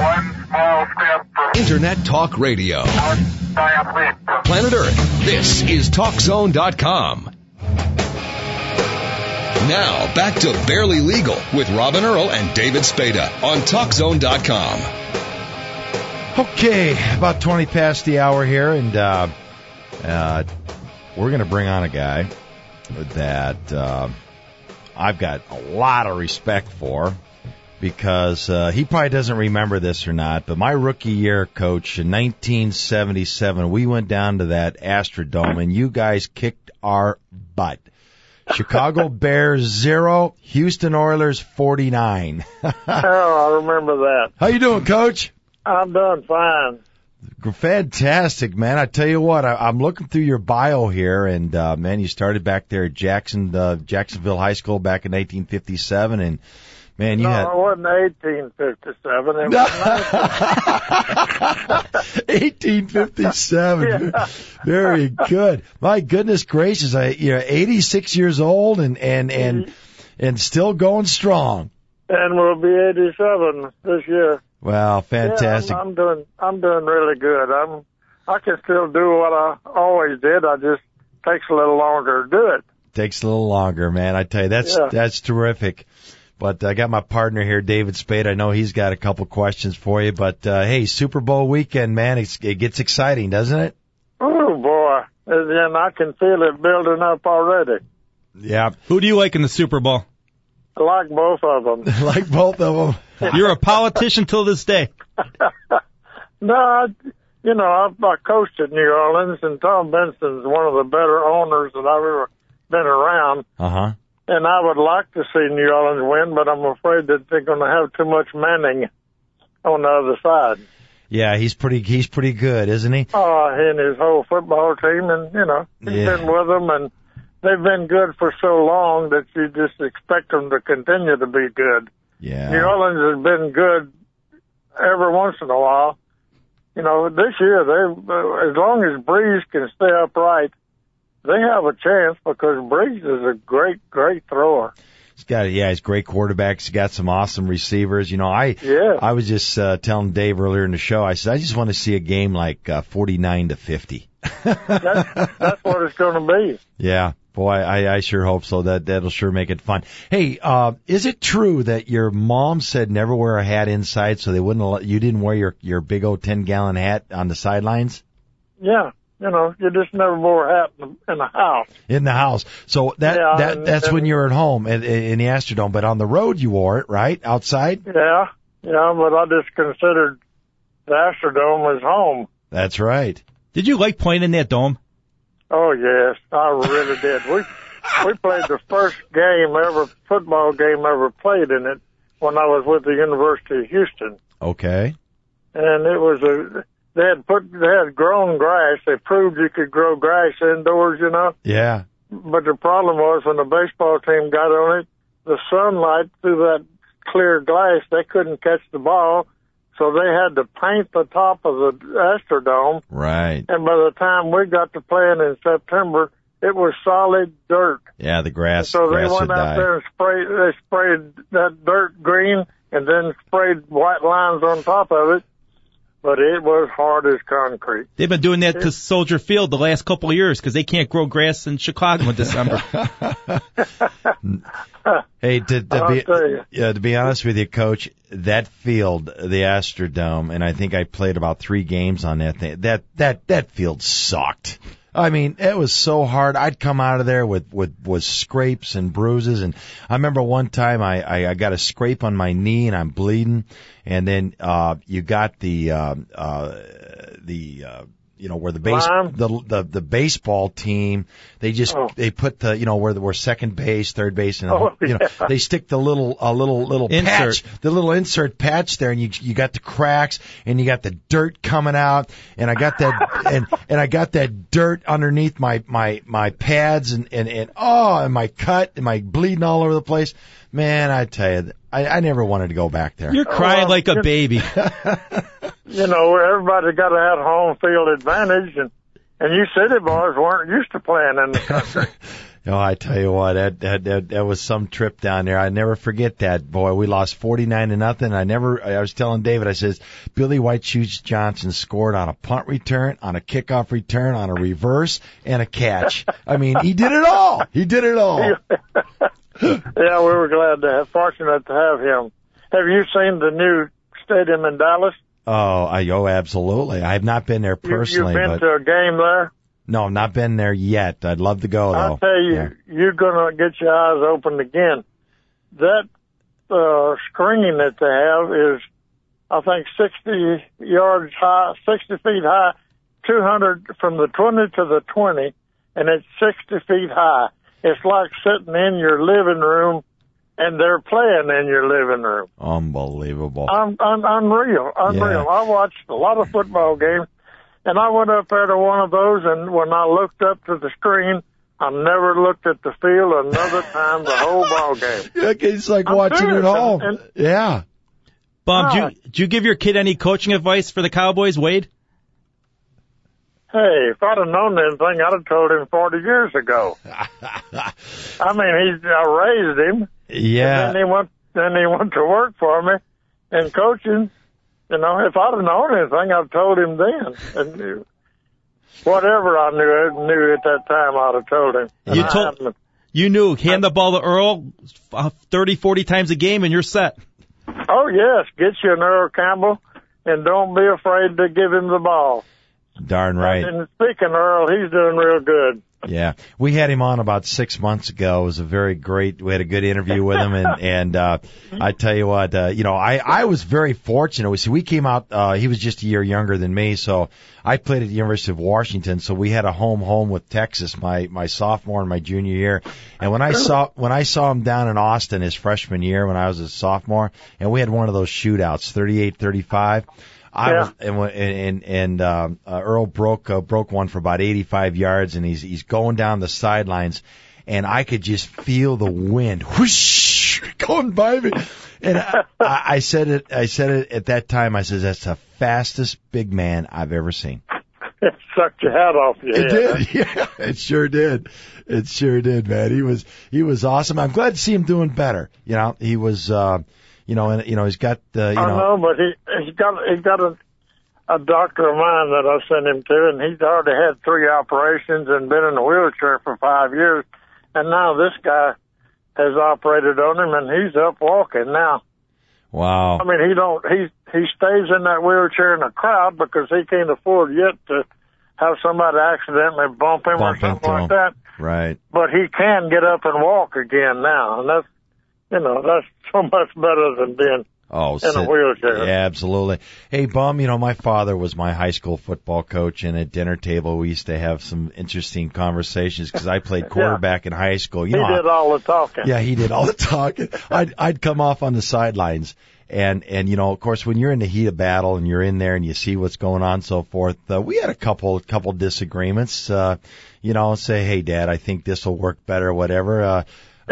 One small step for Internet Talk Radio. giant leap for Planet Earth. This is TalkZone.com. Now, back to Barely Legal with Robin Earl and David Spada on TalkZone.com. Okay, about 20 past the hour here, and we're going to bring on a guy that I've got a lot of respect for because he probably doesn't remember this or not, but my rookie year, Coach, in 1977, we went down to that Astrodome, and you guys kicked our butt. Chicago Bears 0, Houston Oilers 49. Oh, I remember that. How you doing, Coach? I'm doing fine. Fantastic, man. I tell you what, I'm looking through your bio here, and man, you started back there at Jacksonville High School back in 1857, and man, you had... No, it wasn't 1857. It was 1857. Yeah. Very good. My goodness gracious, you're 86 years old and still going strong. And we'll be 87 this year. Wow, fantastic. Yeah, I'm doing really good. I can still do what I always did. I just takes a little longer to do it. Takes a little longer, man. I tell you, that's terrific. But I got my partner here, David Spade. I know he's got a couple questions for you. But hey, Super Bowl weekend, man, it gets exciting, doesn't it? Oh boy, and I can feel it building up already. Yeah. Who do you like in the Super Bowl? I like both of them. Like both of them. You're a politician till this day. No, I coached at New Orleans, and Tom Benson's one of the better owners that I've ever been around. Uh-huh. And I would like to see New Orleans win, but I'm afraid that they're going to have too much Manning on the other side. Yeah, he's pretty good, isn't he? Oh, he and his whole football team, and, he's been with them, and they've been good for so long that you just expect them to continue to be good. Yeah. New Orleans has been good every once in a while. This year, as long as Breeze can stay upright, they have a chance because Breeze is a great thrower. He's a great quarterback. He's got some awesome receivers. I was just telling Dave earlier in the show, I said, I just want to see a game like 49-50. That's what it's going to be. Yeah. Boy, I sure hope so. That'll sure make it fun. Hey, is it true that your mom said never wear a hat inside, so you didn't wear your big old 10-gallon hat on the sidelines? Yeah. You just never wore a hat in the house. In the house. So that's when you're at home in the Astrodome, but on the road you wore it, right? Outside? Yeah, but I just considered the Astrodome as home. That's right. Did you like playing in that dome? Oh, yes, I really did. We played the first football game ever played in it when I was with the University of Houston. Okay. And it was they had grown grass. They proved you could grow grass indoors, Yeah. But the problem was when the baseball team got on it, the sunlight through that clear glass, they couldn't catch the ball. So they had to paint the top of the Astrodome. Right. And by the time we got to playing in September, it was solid dirt. Yeah, the grass. So they grass went had out died. there and sprayed that dirt green and then sprayed white lines on top of it. But it was hard as concrete. They've been doing that to Soldier Field the last couple of years because they can't grow grass in Chicago in December. Hey, to be honest with you, Coach, that field, the Astrodome, and I think I played about 3 games on that thing. That field sucked. I mean, it was so hard. I'd come out of there with scrapes and bruises. And I remember one time I got a scrape on my knee and I'm bleeding. And then, you got where the baseball team, they put where second base, third base, and they stick the little patch, the little insert patch there, and you got the cracks and you got the dirt coming out, and I got that and I got that dirt underneath my pads and my cut and my bleeding all over the place. Man, I tell you, I never wanted to go back there. You're crying like a baby. Everybody got to have home field advantage, and you city boys weren't used to playing in the country. Oh, I tell you what, that was some trip down there. I never forget that. Boy, we lost 49-0. I was telling David, I says, Billy White Shoes Johnson scored on a punt return, on a kickoff return, on a reverse, and a catch. I mean, he did it all. Yeah, we were fortunate to have him. Have you seen the new stadium in Dallas? Oh, absolutely. I have not been there personally. You've been to a game there? No, not been there yet. I'd love to go, though. I'll tell you, You're going to get your eyes opened again. That screen that they have is, I think, 60 yards high, 60 feet high, 200 from the 20 to the 20, and it's 60 feet high. It's like sitting in your living room, and they're playing in your living room. Unbelievable. Unreal. Yeah. I watched a lot of football games. And I went up there to one of those, and when I looked up to the screen, I never looked at the field another time the whole ball game. Yeah, it's like watching it at home. Yeah. Bob, did you give your kid any coaching advice for the Cowboys, Wade? Hey, if I'd have known anything, I'd have told him 40 years ago. I mean, I raised him. Yeah. And then he went to work for me in coaching. You know, if I'd have known anything, I'd told him then. And whatever I knew at that time, I'd have told him. You knew. Hand the ball to Earl 30, 40 times a game, and you're set. Oh, yes. Get you an Earl Campbell, and don't be afraid to give him the ball. Darn right. And speaking of Earl, he's doing real good. Yeah. We had him on about 6 months ago. It was we had a good interview with him, and I tell you what, I was very fortunate. We came out, he was just a year younger than me, so I played at the University of Washington, so we had a home with Texas my sophomore and my junior year. And when I saw him down in Austin his freshman year when I was a sophomore, and we had one of those shootouts, 38-35. Earl broke one for about 85 yards, and he's going down the sidelines, and I could just feel the wind whoosh going by me. And I said it at that time. I said, that's the fastest big man I've ever seen. It sucked your hat off your head. It did. Yeah, it sure did. It sure did, man. He was awesome. I'm glad to see him doing better. You know, he was, he's got, I know, but he's got a doctor of mine that I sent him to, and he's already had 3 operations and been in a wheelchair for 5 years. And now this guy has operated on him, and he's up walking now. Wow. I mean, he stays in that wheelchair in a crowd because he can't afford yet to have somebody accidentally bump him or something like that. Right. But he can get up and walk again now, and that's so much better than being in a wheelchair. Yeah, absolutely. Hey, Bum, my father was my high school football coach, and at dinner table we used to have some interesting conversations because I played quarterback in high school. He did all the talking. Yeah, he did all the talking. I'd come off on the sidelines, and of course, when you're in the heat of battle and you're in there and you see what's going on and so forth, we had a couple disagreements. Say, hey, Dad, I think this will work better, whatever.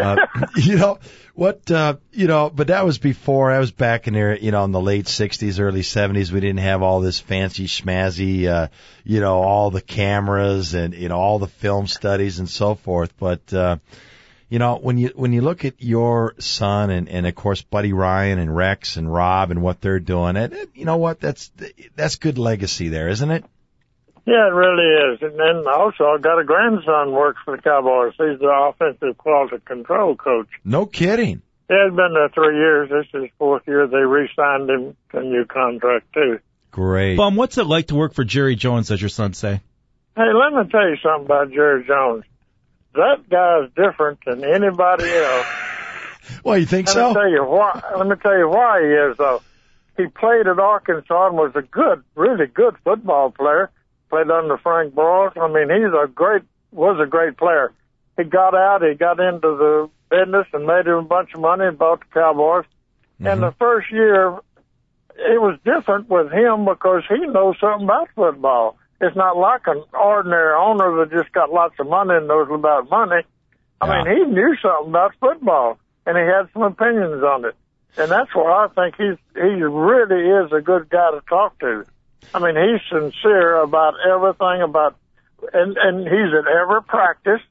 But that was before. I was back in there, in the late 60s, early 70s. We didn't have all this fancy schmazzy, all the cameras and, all the film studies and so forth. But, when you look at your son and of course, Buddy Ryan and Rex and Rob and what they're doing, you know what? That's good legacy there, isn't it? Yeah, it really is. And then also, I've got a grandson works for the Cowboys. He's the offensive quality control coach. No kidding. Yeah, he's been there 3 years. This is his 4th year. They re-signed him to a new contract, too. Great. Bum, what's it like to work for Jerry Jones, as your son say? Hey, let me tell you something about Jerry Jones. That guy is different than anybody else. Well, you think so? Let me tell you why he is, though. He played at Arkansas and was a really good football player. Played under Frank Boros. I mean, was a great player. He got out, he got into the business and made him a bunch of money and bought the Cowboys. Mm-hmm. And the first year, it was different with him because he knows something about football. It's not like an ordinary owner that just got lots of money and knows about money. I mean, he knew something about football, and he had some opinions on it. And that's why I think he really is a good guy to talk to. I mean, he's sincere about everything and he's at every practice.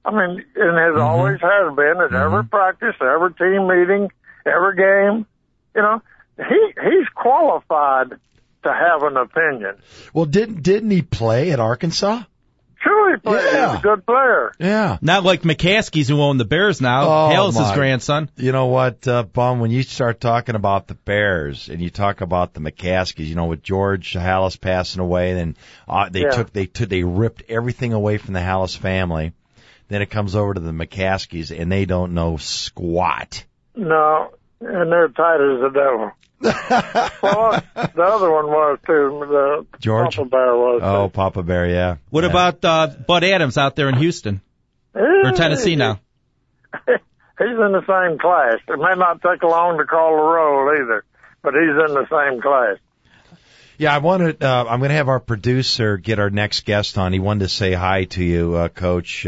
I mean, and has always has been at every practice, every team meeting, every game. You know, he's qualified to have an opinion. Well, didn't he play at Arkansas? Sure, he played. Yeah. He's a good player. Yeah. Not like McCaskey's who own the Bears now. Hale's his grandson. You know what, Bum, when you start talking about the Bears and you talk about the McCaskeys, you know, with George Halas passing away, then they ripped everything away from the Halas family. Then it comes over to the McCaskeys, and they don't know squat. No, and they're tight as the devil. Well, the other one was too. The George? Papa Bear was. Oh, Papa Bear, yeah. What about Bud Adams out there in Houston or Tennessee now? He's in the same class. It may not take long to call the roll either, but he's in the same class. Yeah, I'm going to have our producer get our next guest on. He wanted to say hi to you, Coach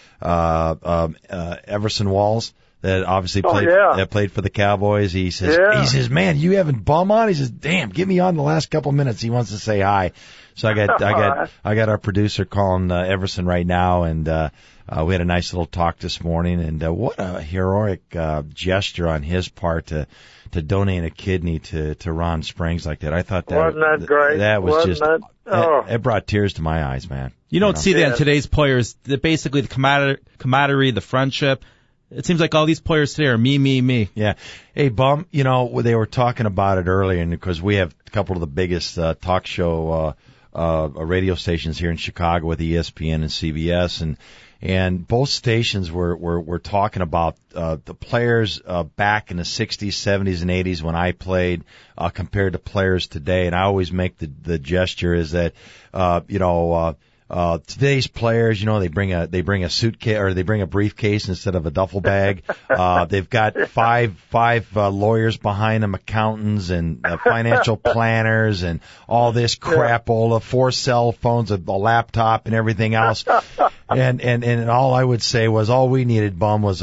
Everson Walls. That obviously played for the Cowboys. He says, man, you haven't Bum on? He says, damn, get me on the last couple minutes. He wants to say hi. So I got our producer calling Everson right now, and we had a nice little talk this morning. And what a heroic gesture on his part to donate a kidney to Ron Springs like that. I thought that wasn't that great. That was wasn't it brought tears to my eyes, man. You don't see that in today's players. Basically, the camaraderie, the friendship. It seems like all these players today are me. Yeah. Hey, Bum, you know, they were talking about it earlier, and because we have a couple of the biggest talk show radio stations here in Chicago with ESPN and CBS, and both stations were talking about the players back in the 60s, 70s, and 80s when I played compared to players today. And I always make the gesture is that today's players, you know, they bring a suitcase or they bring a briefcase instead of a duffel bag. They've got five lawyers behind them, accountants and financial planners and all this crapola, 4 cell phones, a laptop and everything else. And all I would say was all we needed, Bum, was a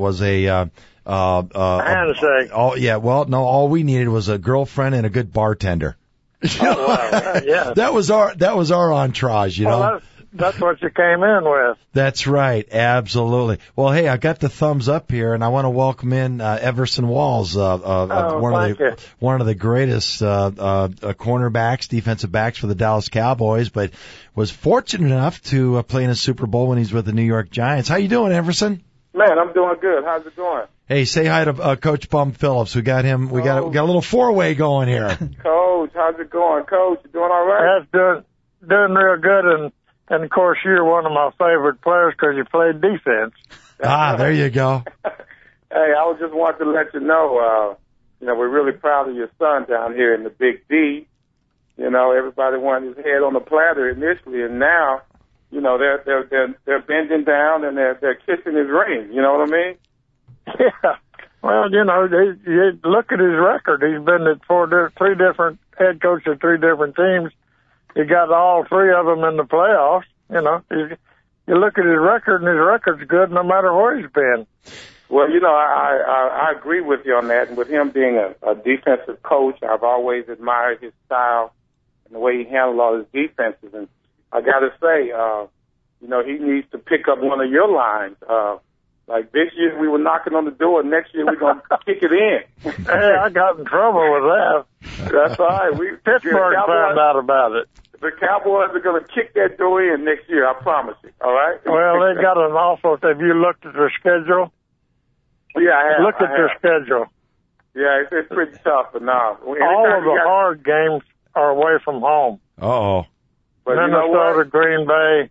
handshake. All we needed was a girlfriend and a good bartender. Oh, wow. Yeah. That was our entourage, you know. That's what you came in with. That's right, absolutely. Well, hey, I got the thumbs up here, and I want to welcome in Everson Walls, one of the greatest cornerbacks, defensive backs for the Dallas Cowboys, but was fortunate enough to play in a Super Bowl when he's with the New York Giants. How you doing, Everson? Man, I'm doing good. How's it going? Hey, say hi to Coach Bum Phillips. We got him. We got a little 4-way going here. Coach, how's it going? Coach, you doing all right? That's doing real good, and of course you're one of my favorite players because you played defense. There you go. Hey, I just wanted to let you know, we're really proud of your son down here in the Big D. You know, everybody wanted his head on the platter initially, and now, you know, they're bending down and they're kissing his ring. You know what I mean? Yeah. Well, you know, you look at his record. He's been at 3 different head coaches of 3 different teams. He got all 3 of them in the playoffs. You know, you look at his record, and his record's good no matter where he's been. Well, you know, I agree with you on that. And with him being a defensive coach, I've always admired his style and the way he handled all his defenses. And I got to say, he needs to pick up one of your lines. Like this year we were knocking on the door, next year we're going to kick it in. Hey, I got in trouble with that. That's all right. Pittsburgh found out about it. The Cowboys are going to kick that door in next year, I promise you. All right? Well, they got an awful. Have you looked at their schedule? Yeah, I have. Look at their schedule. Yeah, it's pretty tough, but now. All of the hard games are away from home. Uh-oh. But Minnesota, Green Bay,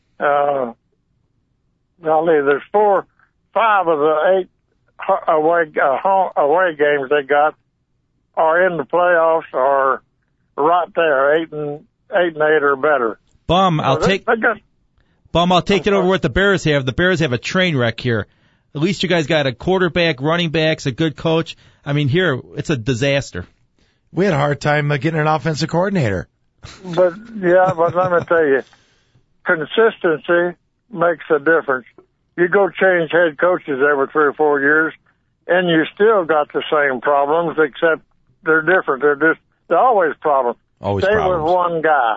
there's 5 of the 8 away games they got are in the playoffs or right there, 8 and 8 or better. Bum, I'll take it over what the Bears have. The Bears have a train wreck here. At least you guys got a quarterback, running backs, a good coach. I mean, here it's a disaster. We had a hard time getting an offensive coordinator. But let me tell you, consistency makes a difference. You go change head coaches every 3 or 4 years, and you still got the same problems, except they're different. They're always problems. Always Stay problems. with one guy.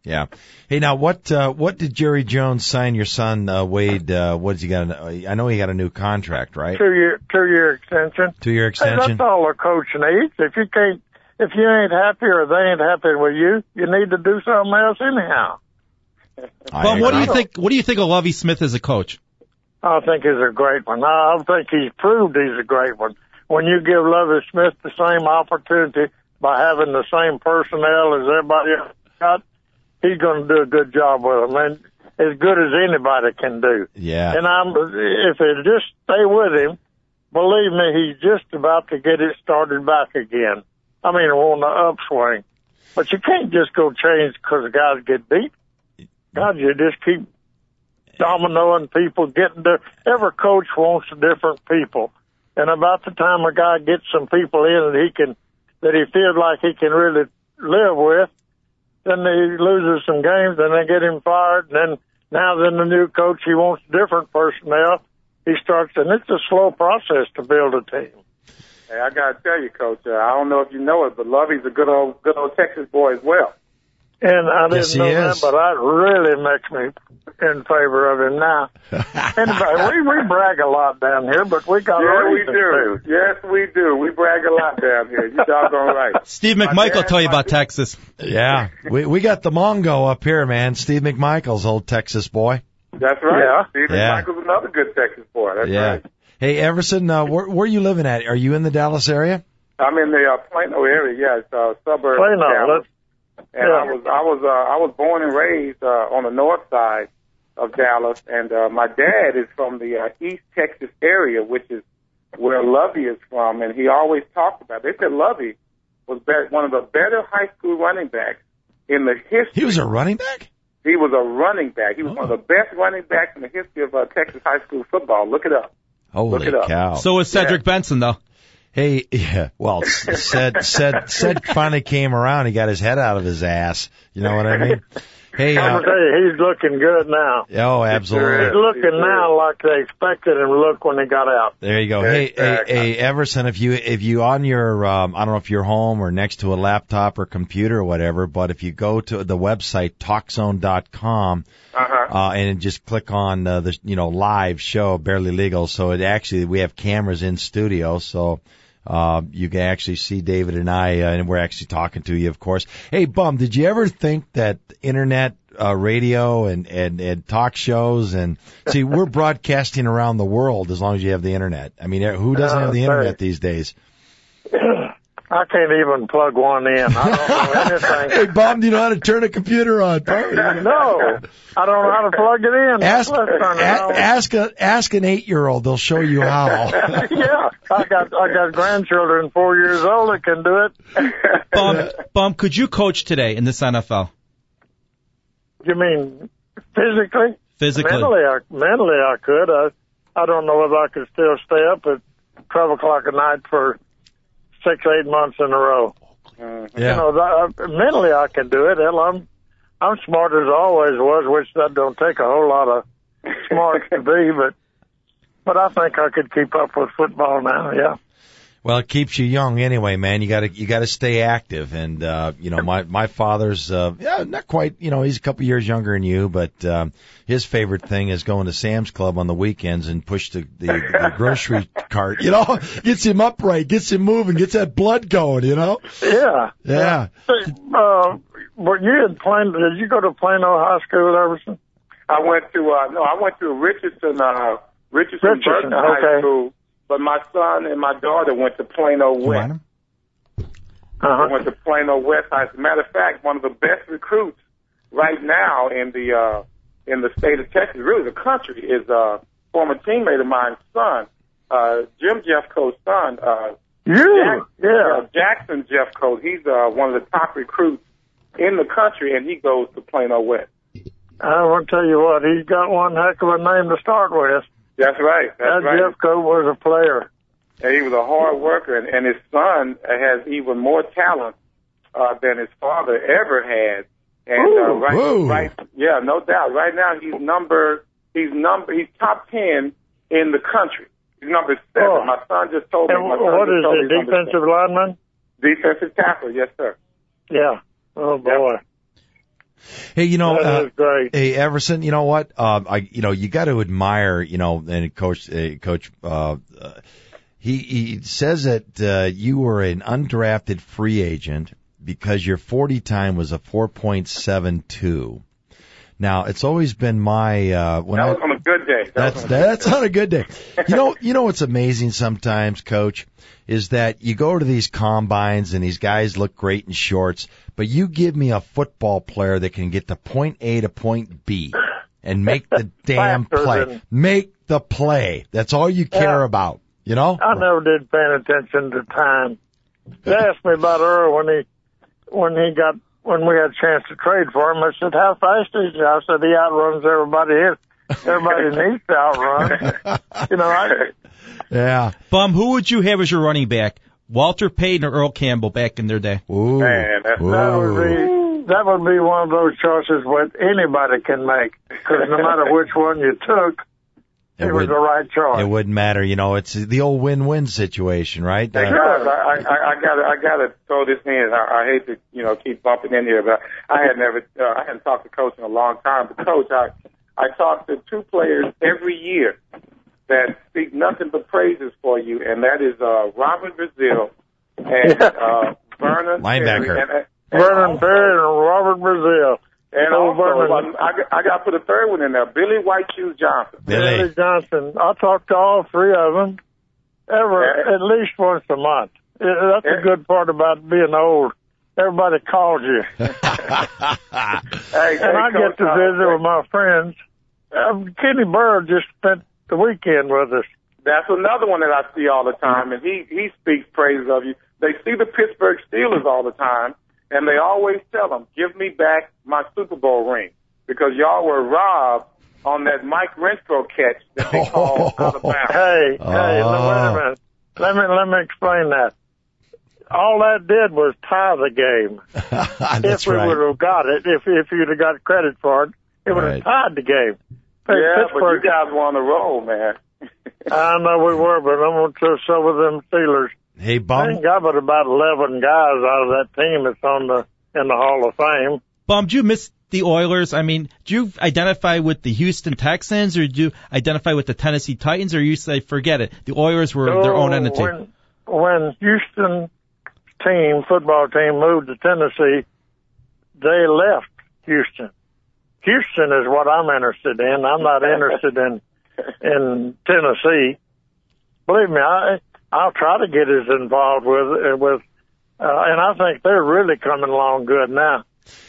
Yeah. Hey, now what did Jerry Jones sign your son Wade? What's he got? I know he got a new contract, right? 2-year extension. 2-year extension. Hey, that's all a coach needs. If you ain't happy or they ain't happy with you, you need to do something else anyhow. Well, what do you think of Lovie Smith as a coach? I think he's a great one. I think he's proved he's a great one. When you give Lovie Smith the same opportunity by having the same personnel as everybody else got, he's going to do a good job with them, and as good as anybody can do. Yeah. And if they just stay with him, believe me, he's just about to get it started back again. I mean, on the upswing. But you can't just go change because guys get beat. God, you just keep dominoing people, getting there. Every coach wants different people. And about the time a guy gets some people in that he feels like he can really live with, then he loses some games, then they get him fired, and then the new coach, he wants different personnel. He starts, and it's a slow process to build a team. Hey, I gotta tell you, Coach, I don't know if you know it, but Lovey's a good old Texas boy as well. And I didn't know that, but that really makes me in favor of him now. Anyway, we brag a lot down here, but we got reasons too. Yes, we do. We brag a lot down here. You doggone right. Steve McMichael will tell you about Texas. Yeah, we got the Mongo up here, man. Steve McMichael's old Texas boy. That's right. Yeah. Steve McMichael's another good Texas boy. That's right. Hey, Everson, where are you living at? Are you in the Dallas area? I'm in the Plano area. Yeah, it's suburb of Dallas. And I was born and raised on the north side of Dallas, and my dad is from the East Texas area, which is where Lovey is from, and he always talked about it. They said Lovey was one of the better high school running backs in the history. He was a running back? He was a running back. He was one of the best running backs in the history of Texas high school football. Look it up. Holy cow. So was Cedric Benson, though. Hey, yeah, well, Ced finally came around. He got his head out of his ass. You know what I mean? Hey, I'm gonna tell you, he's looking good now. Oh, absolutely. He's looking now like they expected him to look when he got out. There you go. Hey, Everson, if you on your, I don't know if you're home or next to a laptop or computer or whatever, but if you go to the website TalkZone.com, and just click on the live show Barely Legal. So we have cameras in studio, so. You can actually see David and I, and we're actually talking to you, of course. Hey, Bum, did you ever think that internet, radio and talk shows see, we're broadcasting around the world as long as you have the internet. I mean, who doesn't have the internet these days? I can't even plug one in. I don't know anything. Hey, Bum, do you know how to turn a computer on? No, I don't know how to plug it in. Ask an 8-year-old. They'll show you how. Yeah, I got grandchildren 4 years old that can do it. Bum, could you coach today in this NFL? You mean physically? Physically. Mentally I could. I don't know if I could still stay up at 12 o'clock at night for 6-8 months in a row. Yeah. Mentally I can do it. Hell, I'm smart as I always was, which that don't take a whole lot of smarts to be, but I think I could keep up with football now. Yeah. Well, it keeps you young anyway, man. You gotta stay active. And, my father's, not quite, he's a couple years younger than you, but, his favorite thing is going to Sam's Club on the weekends and push the grocery cart, gets him upright, gets him moving, gets that blood going, Yeah. Yeah. Were you in Plano? Did you go to Plano High School, Everson? I went to Richardson High School. But my son and my daughter went to Plano West. Went to Plano West. As a matter of fact, one of the best recruits right now in the state of Texas, really the country, is a former teammate of mine's son, Jim Jeffcoat's son. Jackson Jeffcoat. He's one of the top recruits in the country, and he goes to Plano West. I want to tell you what, he's got one heck of a name to start with. That's right. Jeffcoat was a player. And he was a hard worker, and his son has even more talent than his father ever had. And no doubt. Right now he's top 10 in the country. He's number 7. Oh. My son just told me. What is he, defensive lineman? Defensive tackle, yes, sir. Yeah. Oh boy. Hey, that is great. Hey, Everson, you know what? You got to admire, and Coach, he says that you were an undrafted free agent because your 40 time was a 4.72. Now, it's always been my that was on a good day. That's on a good day. You know what's amazing sometimes, Coach, is that you go to these combines and these guys look great in shorts, but you give me a football player that can get to point A to point B and make the damn play. Make the play. That's all you care about, I never did pay attention to time. They asked me about Earl when we had a chance to trade for him. I said, how fast is he? I said, he outruns everybody here. Everybody needs to outrun. Yeah. Bum, who would you have as your running back? Walter Payton or Earl Campbell back in their day? Ooh. Man, that would be one of those choices that anybody can make. Because no matter which one you took, it was the right choice. It wouldn't matter. It's the old win-win situation, right? Sure. I gotta throw this in. I hate to, keep bumping in here, but I hadn't talked to Coach in a long time. But Coach, I talk to two players every year that speak nothing but praises for you, and that is Robert Brazile and Vernon linebacker. Vernon Perry and Robert Brazile. And also, I got to put a third one in there, Billy White Shoes Johnson. Billy Johnson. I talk to all three of them at least once a month. That's a good part about being old. Everybody calls you. And I get to visit with my friends. Kenny Bird just spent the weekend with us. That's another one that I see all the time, and he speaks praises of you. They see the Pittsburgh Steelers all the time, and they always tell them, give me back my Super Bowl ring, because y'all were robbed on that Mike Renfro catch that they called out of bounds. Hey, wait a minute. Let me explain that. All that did was tie the game. That's if we would have got it, if you'd have got credit for it, it would have tied the game. Hey, but you guys were on the roll, man. I know we were, but I'm going to so with them Steelers. Hey, Bum. I think I got about 11 guys out of that team that's in the Hall of Fame. Bum, do you miss the Oilers? I mean, do you identify with the Houston Texans, or do you identify with the Tennessee Titans, or you say, forget it, the Oilers were their own entity? When Houston football team moved to Tennessee, they left Houston. Houston is what I'm interested in. I'm not interested in Tennessee. Believe me, I'll try to get as involved with, and I think they're really coming along good now.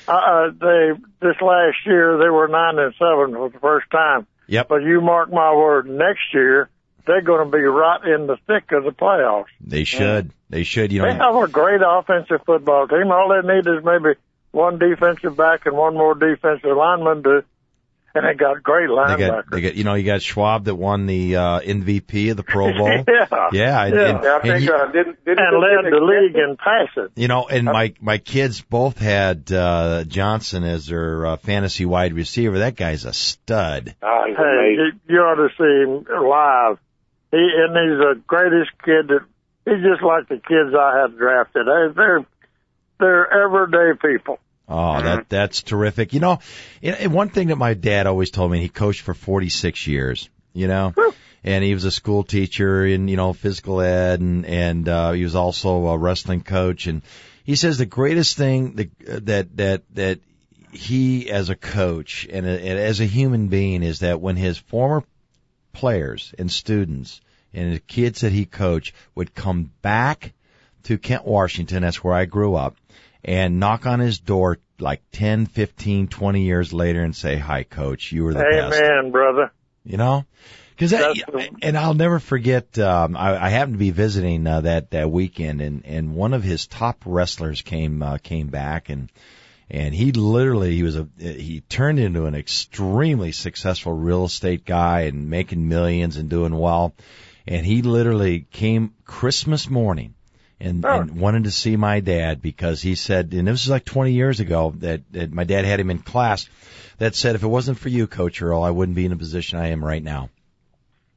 This last year they were 9-7 for the first time. Yep. But you mark my word, next year they're going to be right in the thick of the playoffs. They should. They should. They have a great offensive football team. All they need is maybe one defensive back and one more defensive lineman and they got great linebackers. They got, you got Schwab that won the MVP of the Pro Bowl. Yeah. I think didn't led the league in passing. And my kids both had Johnson as their fantasy wide receiver. That guy's a stud. Hey, you ought to see him live. He's the greatest kid he's just like the kids I had drafted. They're everyday people. Oh, that's terrific. And one thing that my dad always told me, he coached for 46 years, and he was a school teacher in, physical ed, and he was also a wrestling coach. And he says the greatest thing that he, as a coach and as a human being, is that when his former players and students and the kids that he coached would come back to Kent, Washington, that's where I grew up, and knock on his door like 10, 15, 20 years later and say, hi, Coach, you were the best. Amen, brother. Because and I'll never forget, I happened to be visiting that weekend, and one of his top wrestlers came back, and he literally, he turned into an extremely successful real estate guy and making millions and doing well. And he literally came Christmas morning and wanted to see my dad, because he said, and this was like 20 years ago, that my dad had him in class, that said, if it wasn't for you, Coach Earl, I wouldn't be in the position I am right now.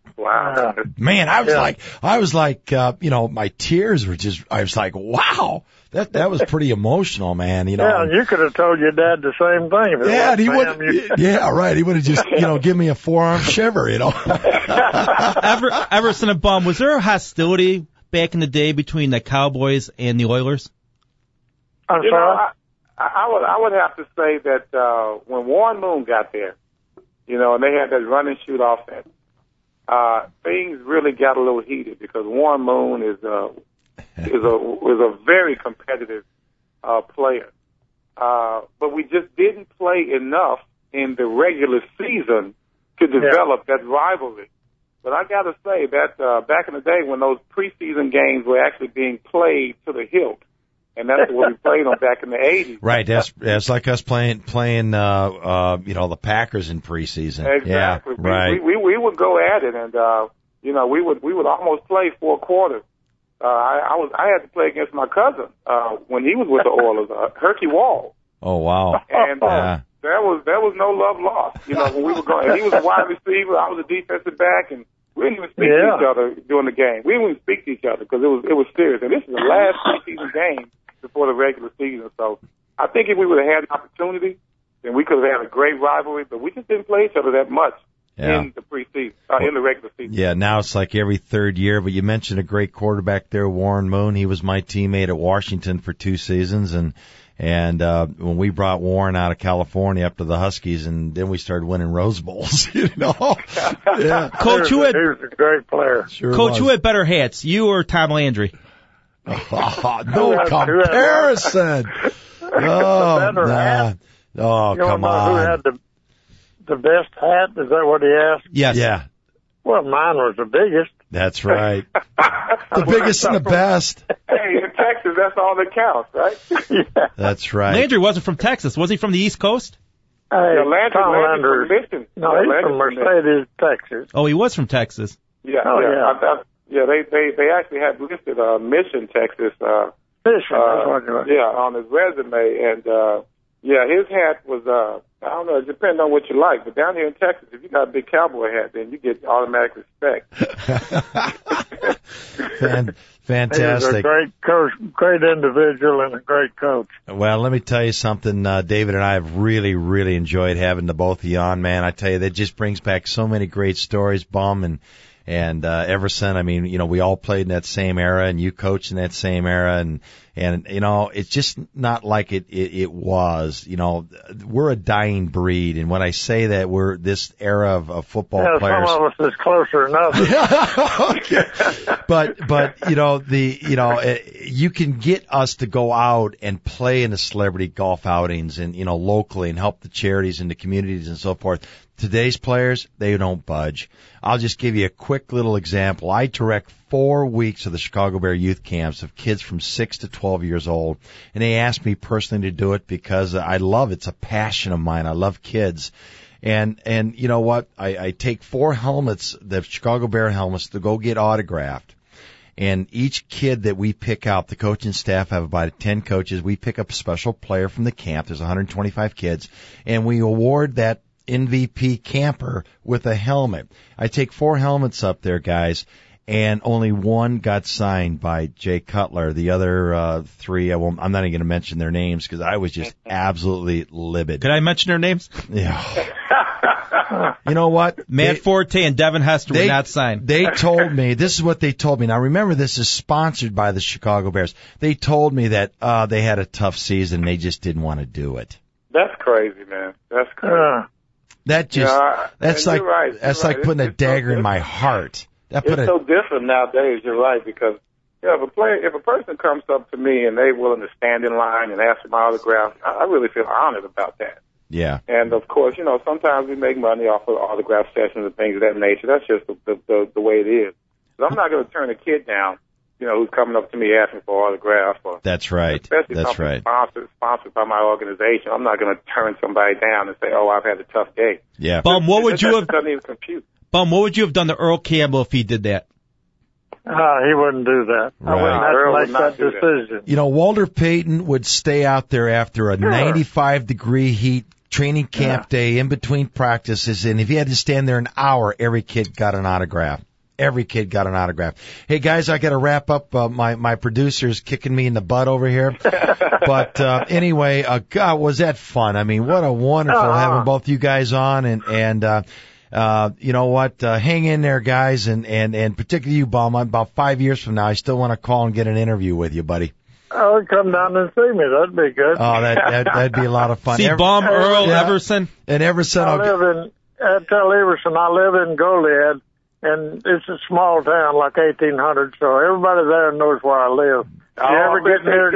Wow. Man, I was like, my tears were just, I was like, wow, that was pretty emotional, man, Yeah, you could have told your dad the same thing. Yeah, and he would, yeah, right. He would have just, give me a forearm shiver, Everson and Bum, was there a hostility back in the day between the Cowboys and the Oilers? I'm sorry? I would have to say that, when Warren Moon got there, and they had that run and shoot offense, things really got a little heated because Warren Moon is a very competitive player. But we just didn't play enough in the regular season to develop that rivalry. But I got to say that back in the day when those preseason games were actually being played to the hilt, and that's what we played on back in the 80s. Right, that's like us playing the Packers in preseason. Exactly. Yeah, right. We would go at it, and we would almost play 4 quarters. I had to play against my cousin when he was with the Oilers, Herky Wall. Oh wow! And there was no love lost. When we were going, he was a wide receiver, I was a defensive back, and we didn't even speak to each other during the game. We didn't even speak to each other because it was serious. And this is the last preseason game before the regular season. So I think if we would have had an opportunity, then we could have had a great rivalry. But we just didn't play each other that much. In the preseason, in the regular season. Yeah, now it's like every third year. But you mentioned a great quarterback there, Warren Moon. He was my teammate at Washington for 2 seasons, and when we brought Warren out of California up to the Huskies, and then we started winning Rose Bowls. Yeah. Coach, he was a great player. Sure Coach, was. who had better hats, you or Tom Landry? No comparison. Oh, nah. Oh, come on. Who had the best hat? Is that what he asked? Yes. Yeah. Well, mine was the biggest. That's right. The biggest and the best. Hey, in Texas, that's all that counts, right? Yeah. That's right. Landry wasn't from Texas. Was he from the East Coast? Landry from Mission. No, he's from Mercedes, Texas. Oh, he was from Texas. Yeah. They actually had listed Mission, Texas. Mission, on his resume, and his hat was I don't know, it depends on what you like, but down here in Texas, if you got a big cowboy hat, then you get automatic respect. Fantastic. He's a great coach, great individual, and a great coach. Well, let me tell you something, David and I have really, really enjoyed having the both of you on, man. I tell you, that just brings back so many great stories, Bum and Everson. I mean, we all played in that same era, and you coached in that same era, and it's just not like it was. We're a dying breed, and when I say that, we're this era of football players. Some of us is closer than others. Okay. But you can get us to go out and play in the celebrity golf outings and locally and help the charities and the communities and so forth. Today's players, they don't budge. I'll just give you a quick little example. I direct 4 weeks of the Chicago Bear youth camps of kids from 6 to 12 years old, and they asked me personally to do it because I love it. It's a passion of mine. I love kids. And you know what? I take 4 helmets, the Chicago Bear helmets, to go get autographed. And each kid that we pick out, the coaching staff have about 10 coaches. We pick up a special player from the camp. There's 125 kids, and we award that MVP camper with a helmet. I take 4 helmets up there, guys, and only one got signed by Jay Cutler. The other 3, I'm not even going to mention their names because I was just absolutely livid. Could I mention their names? Yeah. You know what? Matt Forte and Devin Hester were not signed. They told me, this is what they told me. Now remember, this is sponsored by the Chicago Bears. They told me that they had a tough season. They just didn't want to do it. That's crazy, man. That's crazy. That's like putting a dagger in my heart. It's so different nowadays. You're right, because if a person comes up to me and they're willing to stand in line and ask for my autograph, I really feel honored about that. Yeah. And of course, sometimes we make money off of autograph sessions and things of that nature. That's just the way it is. But I'm not going to turn a kid down, who's coming up to me asking for autograph. That's right. Especially That's right. Sponsored by my organization. I'm not going to turn somebody down and say, "Oh, I've had a tough day." Yeah. Bum, what would you have? Doesn't even compute. Bum, what would you have done to Earl Campbell if he did that? He wouldn't do that. Right. I wouldn't have to make that decision. Walter Payton would stay out there after a 95-degree heat training camp day, in between practices, and if you had to stand there an hour, every kid got an autograph. Every kid got an autograph. Hey guys, I got to wrap up. My producer's kicking me in the butt over here. But anyway, God, was that fun? I mean, what a wonderful having both you guys on, and you know what? Hang in there, guys, and particularly you, Baum. About 5 years from now, I still want to call and get an interview with you, buddy. Oh, come down and see me. That'd be good. Oh, that'd be a lot of fun. See, Baum, Earl, Everson, and Everson. Tell Everson I live in Goliad. And it's a small town, like 1,800, so everybody there knows where I live. If you ever get near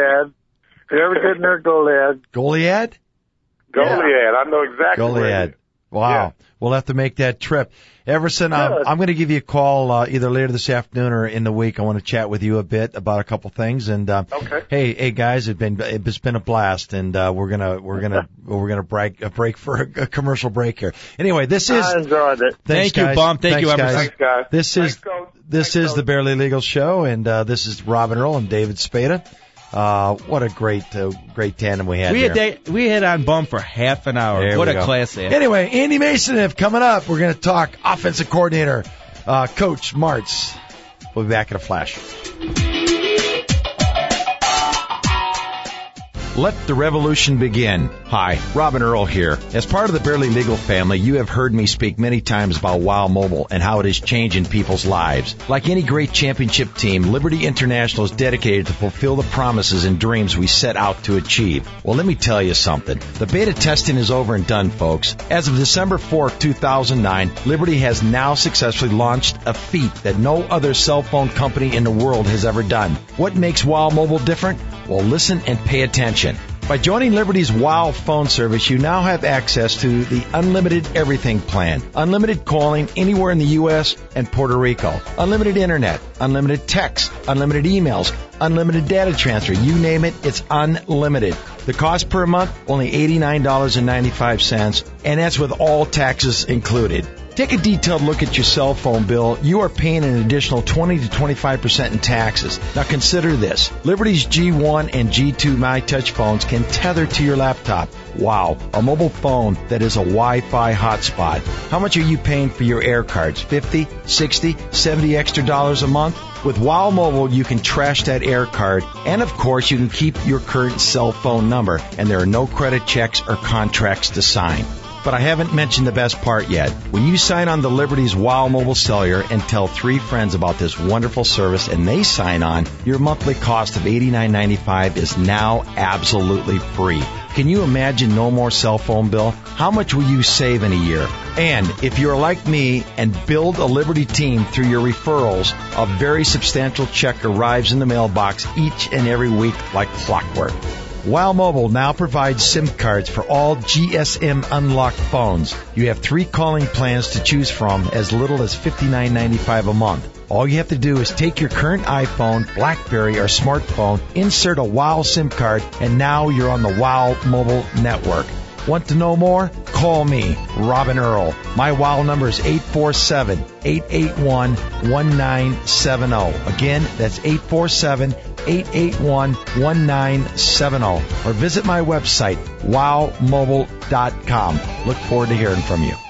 Goliad. Goliad? Goliad. I know exactly where it is. Wow. Yeah. We'll have to make that trip. Everson, I'm going to give you a call either later this afternoon or in the week. I want to chat with you a bit about a couple things. And okay. Hey guys, it's been a blast, and we're gonna break for a commercial break here. Anyway, this is. I enjoyed it. Thank you, Baum. Thank you, Everson. Thanks, guys. This is the Barely Legal Show, and this is Robin Earl and David Spada. What a great tandem we had there. We had on Baum for half an hour. There what a class act. Anyway, Andy Mason coming up. We're going to talk offensive coordinator, Coach Martz. We'll be back in a flash. Let the revolution begin. Hi, Robin Earl here. As part of the Barely Legal family, you have heard me speak many times about WOW Mobile and how it is changing people's lives. Like any great championship team, Liberty International is dedicated to fulfill the promises and dreams we set out to achieve. Well, let me tell you something. The beta testing is over and done, folks. As of December 4th, 2009, Liberty has now successfully launched a feat that no other cell phone company in the world has ever done. What makes WOW Mobile different? Well, listen and pay attention. By joining Liberty's WOW phone service, you now have access to the Unlimited Everything plan. Unlimited calling anywhere in the U.S. and Puerto Rico. Unlimited internet, unlimited text, unlimited emails, unlimited data transfer. You name it, it's unlimited. The cost per month, only $89.95, and that's with all taxes included. Take a detailed look at your cell phone bill. You are paying an additional 20 to 25% in taxes. Now consider this. Liberty's G1 and G2 MyTouch phones can tether to your laptop. Wow, a mobile phone that is a Wi-Fi hotspot. How much are you paying for your air cards? 50, 60, 70 extra dollars a month? With WOW Mobile, you can trash that air card, and of course, you can keep your current cell phone number, and there are no credit checks or contracts to sign. But I haven't mentioned the best part yet. When you sign on to Liberty's WOW Mobile Cellular and tell 3 friends about this wonderful service and they sign on, your monthly cost of $89.95 is now absolutely free. Can you imagine no more cell phone bill? How much will you save in a year? And if you're like me and build a Liberty team through your referrals, a very substantial check arrives in the mailbox each and every week like clockwork. WOW Mobile now provides SIM cards for all GSM unlocked phones. You have 3 calling plans to choose from as little as $59.95 a month. All you have to do is take your current iPhone, BlackBerry, or smartphone, insert a WOW SIM card, and now you're on the WOW Mobile network. Want to know more? Call me, Robin Earl. My WOW number is 847-881-1970. Again, that's 847-881-1970. Or visit my website, wowmobile.com. Look forward to hearing from you.